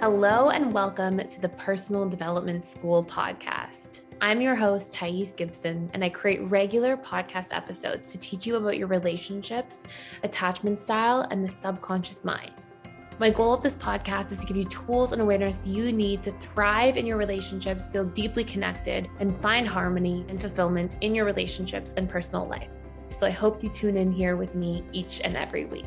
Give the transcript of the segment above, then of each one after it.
Hello and welcome to the Personal Development School podcast. I'm your host, Thais Gibson, and I create regular podcast episodes to teach you about your relationships, attachment style, and the subconscious mind. My goal of this podcast is to give you tools and awareness you need to thrive in your relationships, feel deeply connected, and find harmony and fulfillment in your relationships and personal life. So I hope you tune in here with me each and every week.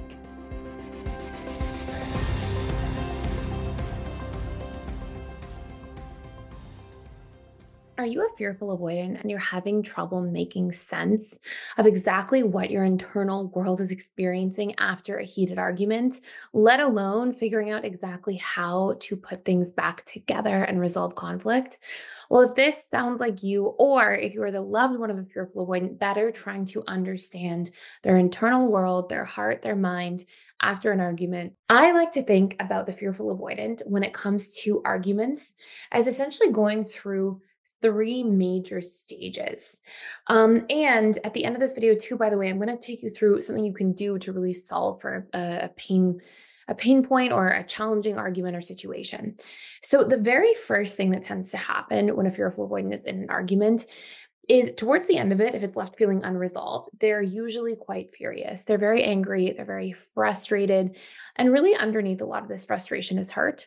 Are you a fearful avoidant and you're having trouble making sense of exactly what your internal world is experiencing after a heated argument, let alone figuring out exactly how to put things back together and resolve conflict? Well, if this sounds like you, or if you are the loved one of a fearful avoidant, better trying to understand their internal world, their heart, their mind, after an argument. I like to think about the fearful avoidant when it comes to arguments as essentially going through three major stages. And at the end of this video too, by the way, I'm going to take you through something you can do to really solve for a pain point or a challenging argument or situation. So the very first thing that tends to happen when a fearful avoidant is in an argument is towards the end of it, if it's left feeling unresolved, they're usually quite furious. They're very angry, they're very frustrated, and really underneath a lot of this frustration is hurt.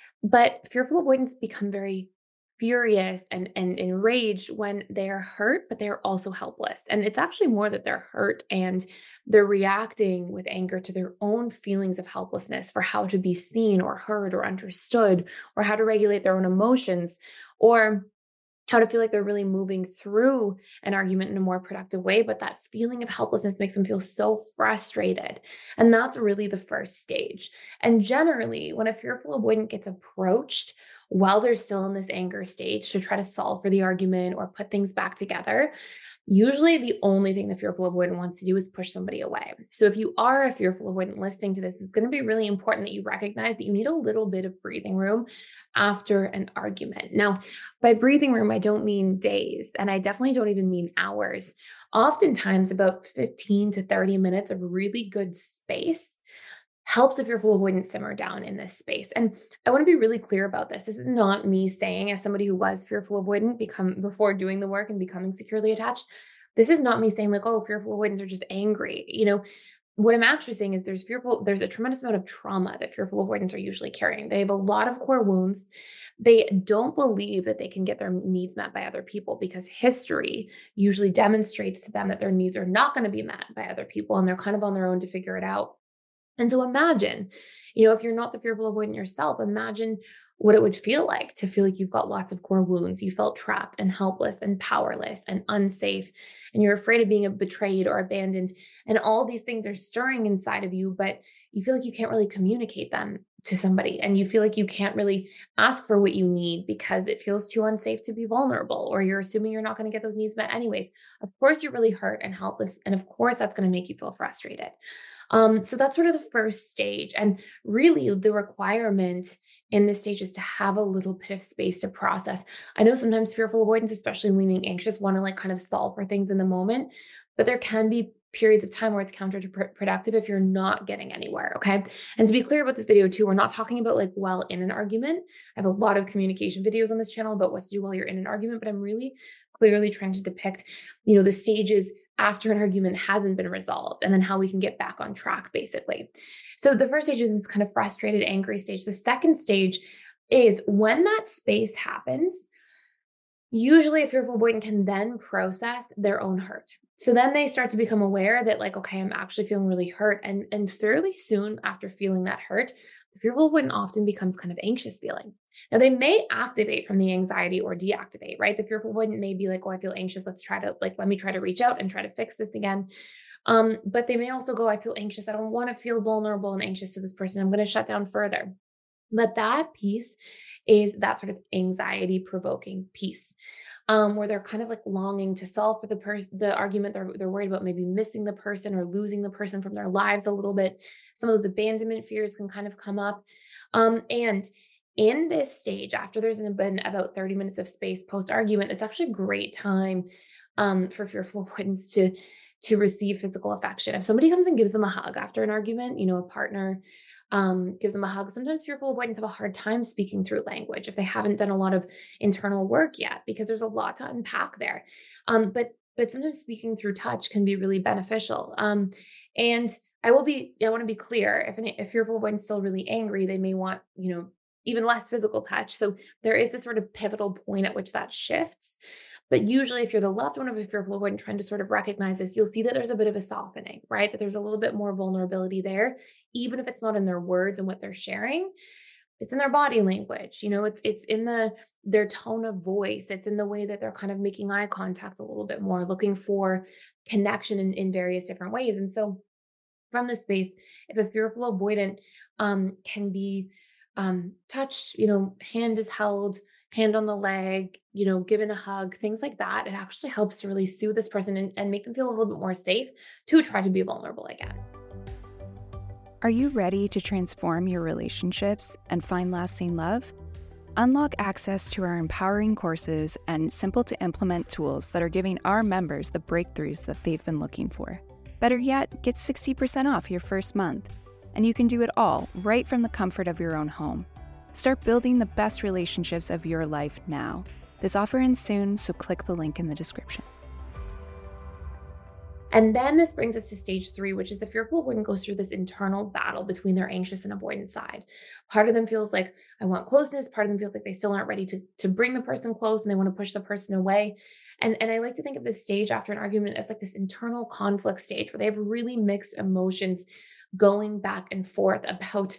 But fearful avoidants become very furious and enraged when they're hurt, but they're also helpless. And it's actually more that they're hurt and they're reacting with anger to their own feelings of helplessness for how to be seen or heard or understood, or how to regulate their own emotions, or how to feel like they're really moving through an argument in a more productive way. But that feeling of helplessness makes them feel so frustrated. And that's really the first stage. And generally, when a fearful avoidant gets approached while they're still in this anger stage to try to solve for the argument or put things back together, usually the only thing the fearful avoidant wants to do is push somebody away. So if you are a fearful avoidant listening to this, it's going to be really important that you recognize that you need a little bit of breathing room after an argument. Now, by breathing room, I don't mean days, and I definitely don't even mean hours. Oftentimes, about 15 to 30 minutes of really good space helps a fearful avoidance simmer down in this space. And I want to be really clear about this. This is not me saying, as somebody who was fearful avoidant before doing the work and becoming securely attached, this is not me saying like, oh, fearful avoidants are just angry. What I'm actually saying is there's a tremendous amount of trauma that fearful avoidants are usually carrying. They have a lot of core wounds. They don't believe that they can get their needs met by other people because history usually demonstrates to them that their needs are not going to be met by other people, and they're kind of on their own to figure it out. And so imagine, if you're not the fearful avoidant yourself, imagine what it would feel like to feel like you've got lots of core wounds. You felt trapped and helpless and powerless and unsafe, and you're afraid of being betrayed or abandoned. And all these things are stirring inside of you, but you feel like you can't really communicate them to somebody. And you feel like you can't really ask for what you need because it feels too unsafe to be vulnerable, or you're assuming you're not going to get those needs met anyways. Of course, you're really hurt and helpless. And of course, that's going to make you feel frustrated. So that's sort of the first stage. And really, the requirement in this stage is to have a little bit of space to process. I know sometimes fearful avoidance, especially leaning anxious, want to like kind of solve for things in the moment, but there can be periods of time where it's counterproductive if you're not getting anywhere. Okay. And to be clear about this video too, we're not talking about like while in an argument. I have a lot of communication videos on this channel about what to do while you're in an argument, but I'm really clearly trying to depict, the stages after an argument hasn't been resolved, and then how we can get back on track, basically. So the first stage is this kind of frustrated, angry stage. The second stage is when that space happens, usually a fearful avoidant can then process their own hurt. So then they start to become aware that like, okay, I'm actually feeling really hurt. And fairly soon after feeling that hurt, the fearful avoidant often becomes kind of anxious feeling. Now they may activate from the anxiety or deactivate, right? The fearful avoidant may be like, oh, I feel anxious. Let me try to reach out and try to fix this again. But they may also go, I feel anxious. I don't want to feel vulnerable and anxious to this person. I'm going to shut down further. But that piece is that sort of anxiety provoking piece, where they're kind of like longing to solve for the argument. They're worried about maybe missing the person or losing the person from their lives a little bit. Some of those abandonment fears can kind of come up. And in this stage, after there's been about 30 minutes of space post argument, it's actually a great time for fearful avoidance to receive physical affection. If somebody comes and gives them a hug after an argument, a partner gives them a hug, sometimes fearful avoidants have a hard time speaking through language if they haven't done a lot of internal work yet, because there's a lot to unpack there. But sometimes speaking through touch can be really beneficial. And I want to be clear. If fearful avoidant still really angry, they may want, even less physical touch. So there is this sort of pivotal point at which that shifts. But usually, if you're the loved one of a fearful avoidant trying to sort of recognize this, you'll see that there's a bit of a softening, right? That there's a little bit more vulnerability there, even if it's not in their words and what they're sharing. It's in their body language, it's in their tone of voice. It's in the way that they're kind of making eye contact a little bit more, looking for connection in various different ways. And so from this space, if a fearful avoidant can be touched, hand is held, hand on the leg, given a hug, things like that, it actually helps to really soothe this person and make them feel a little bit more safe to try to be vulnerable again. Are you ready to transform your relationships and find lasting love? Unlock access to our empowering courses and simple to implement tools that are giving our members the breakthroughs that they've been looking for. Better yet, get 60% off your first month. And you can do it all right from the comfort of your own home. Start building the best relationships of your life now. This offer ends soon, so click the link in the description. And then this brings us to stage 3, which is the fearful avoidant goes through this internal battle between their anxious and avoidant side. Part of them feels like, I want closeness. Part of them feels like they still aren't ready to bring the person close and they want to push the person away. And I like to think of this stage after an argument as like this internal conflict stage where they have really mixed emotions going back and forth about,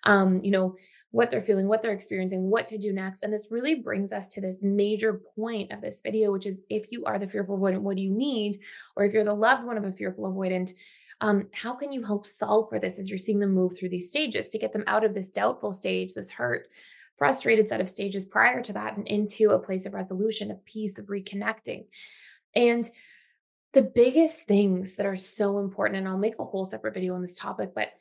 what they're feeling, what they're experiencing, what to do next. And this really brings us to this major point of this video, which is, if you are the fearful avoidant, what do you need? Or if you're the loved one of a fearful avoidant, how can you help solve for this as you're seeing them move through these stages to get them out of this doubtful stage, this hurt, frustrated set of stages prior to that, and into a place of resolution, of peace, of reconnecting. And the biggest things that are so important, and I'll make a whole separate video on this topic, but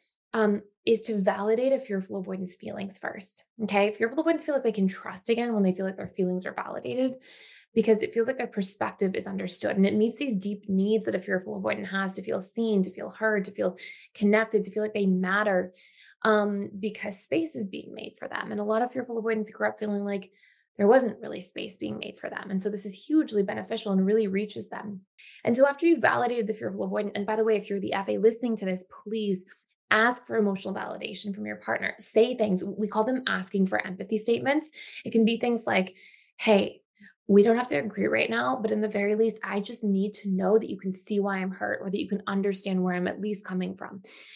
is to validate a fearful avoidance feelings first. Okay. Fearful avoidants feel like they can trust again when they feel like their feelings are validated, because it feels like their perspective is understood and it meets these deep needs that a fearful avoidant has to feel seen, to feel heard, to feel connected, to feel like they matter, because space is being made for them. And a lot of fearful avoidants grew up feeling like there wasn't really space being made for them. And so this is hugely beneficial and really reaches them. And so after you've validated the fearful avoidant, and by the way, if you're the FA listening to this, please ask for emotional validation from your partner. Say things. We call them asking for empathy statements. It can be things like, hey, we don't have to agree right now, but in the very least, I just need to know that you can see why I'm hurt, or that you can understand where I'm at least coming from.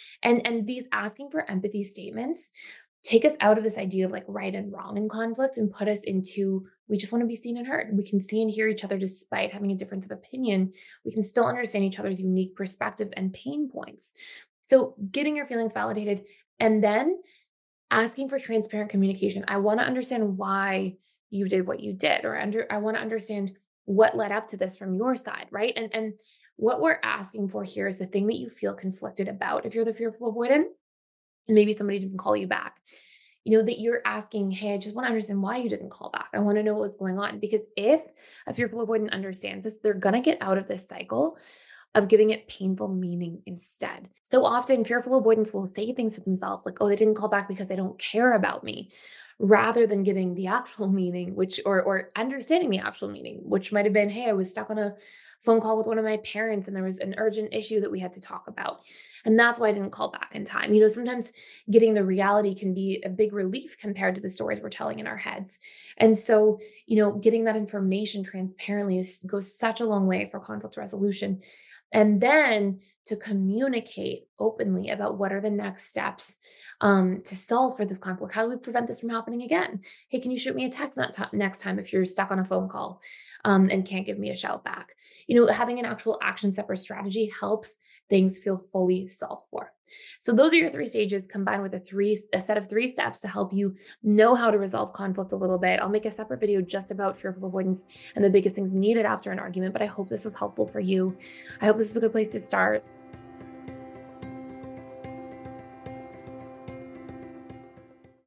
And these asking for empathy statements take us out of this idea of like right and wrong in conflict and put us into, we just want to be seen and heard. We can see and hear each other despite having a difference of opinion. We can still understand each other's unique perspectives and pain points. So getting your feelings validated, and then asking for transparent communication. I want to understand why you did what you did, or I want to understand what led up to this from your side, right? And what we're asking for here is the thing that you feel conflicted about. If you're the fearful avoidant, and maybe somebody didn't call you back, that you're asking, hey, I just want to understand why you didn't call back. I want to know what's going on. Because if a fearful avoidant understands this, they're going to get out of this cycle of giving it painful meaning instead. So often fearful avoidants will say things to themselves like, oh, they didn't call back because they don't care about me, rather than giving the actual meaning, or understanding the actual meaning, which might have been, hey, I was stuck on a phone call with one of my parents and there was an urgent issue that we had to talk about. And that's why I didn't call back in time. Sometimes getting the reality can be a big relief compared to the stories we're telling in our heads. And so, getting that information transparently goes such a long way for conflict resolution. And then to communicate openly about what are the next steps to solve for this conflict. How do we prevent this from happening again? Hey, can you shoot me a text next time if you're stuck on a phone call and can't give me a shout back? Having an actual action step or strategy helps things feel fully solved for. So those are your 3 stages, combined with a set of 3 steps to help you know how to resolve conflict a little bit. I'll make a separate video just about fearful avoidance and the biggest things needed after an argument, but I hope this was helpful for you. I hope this is a good place to start.